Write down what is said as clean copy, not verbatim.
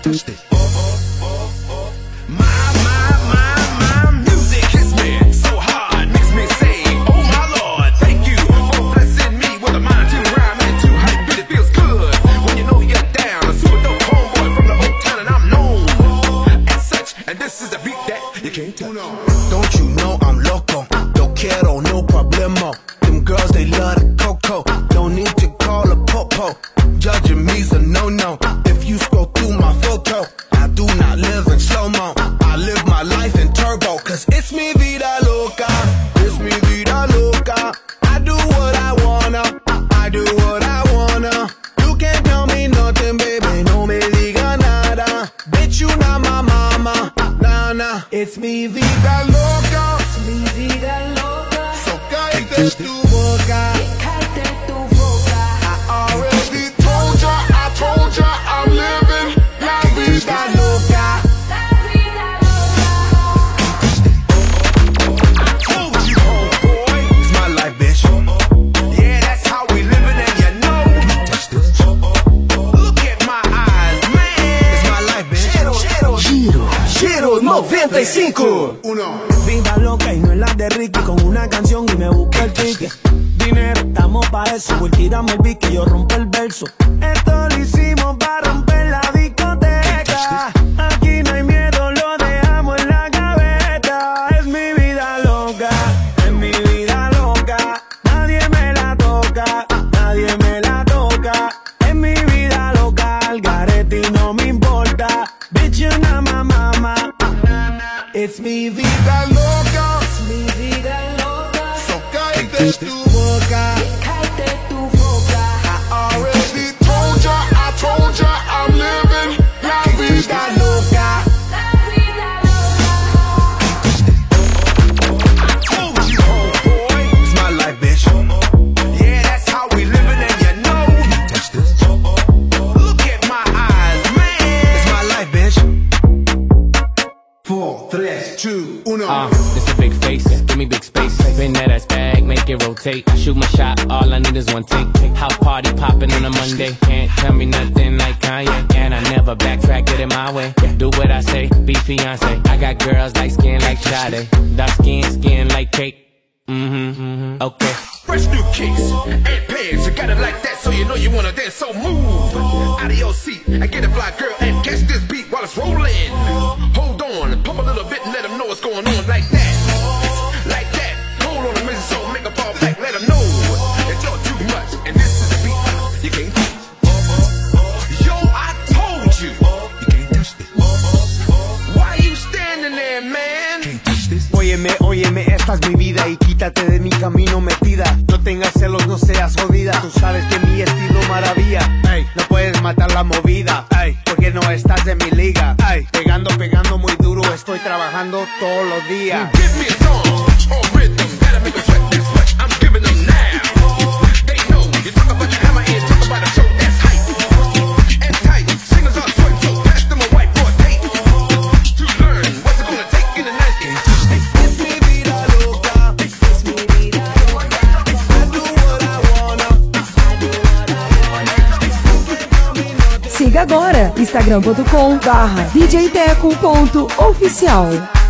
touch this. My music hits me so hard, makes me say, oh my Lord, thank you for blessing me with a mind to rhyme and to hype. It feels good when you know you're down. A super dope homeboy from the old town and I'm known as such. And this is a beat that you can't touch. Don't you know I'm loco? Yo quiero, no problemo. Them girls, they love the coco. No need to call a popo. Judging me's a no-no. If you scroll through my photo, I do not live in slow-mo. I live my life in turbo. Cause it's mi vida loca. It's mi vida loca. I do what I wanna. I do what I wanna. You can't tell me nothing, baby. No me diga nada. Bitch, you not my mama. Nah, nah. It's mi vida loca. Es mi vida loca. So cállate tu boca. Cállate tu boca. I already told ya I'm living la vida loca. La vida loca. Told you, homeboy. It's my life, bitch. Yeah, that's how we living and you know. Touch this. Look at my eyes, man. It's my life, bitch. Giro 95. Vida loca y no es la de Ricky. Con una canción y me busca el ticket. Dinero, estamos pa' eso. Voy, tírame el beat que yo rompo el verso. Esto lo hicimos pa' romper la discoteca. Aquí no hay miedo, lo dejamos en la gaveta. Es mi vida loca, es mi vida loca. Nadie me la toca, nadie me la toca. Es mi vida loca, al garete y no me importa. Bitch, you're not my mama. It's mi vida loca, Es mi vida loca. So cállate tu boca. Cállate tu boca. I already told ya I'm living la vida loca. La vida loca. Told you, homeboy. It's my life, bitch. Yeah, that's how we living and you know. Touch this. Look at my eyes, man. It's my life, bitch. 4, 3, 2, 1. It's a big face, give me big space. Spin that ass bag, make it rotate. Shoot my shot, all I need is one take. House party popping on a Monday. Can't tell me nothing like Kanye. And I never backtrack, get it my way. Do what I say, be fiance. I got girls like skin like Sade. Dark skin like cake. Okay. Fresh new kicks and pants. You got it like that, so you know you wanna dance. So move out of your seat and get a fly girl and catch this beat while it's rolling. Hold on, pump a little bit and let them know what's going on like that. Like that. Hold on a minute, so make a fall back. Let them know that you're too much. And this is a beat you can't touch. Yo, I told you. You can't touch this. Why you standing there, man? Can't touch this. Óyeme, esta es mi vida y quítate de mi camino metida. No tengas celos, no seas jodida. Tú sabes que mi estilo maravilla. Ey, no puedes matar la movida. Ey, porque no estás en mi liga. Ey, pegando muy duro. Estoy trabajando todos los días. Give me a song or rhythm that'll make them sweat this much. I'm giving them now. They know you talk about the hammer and talk about a show that's hype and tight. Singers are sweat, so pass them a white for a tape to learn what's it gonna take in the night. It's mi vida loca. Es mi vida loca. I do what I wanna. Siga agora instagram.com/djteco.oficial.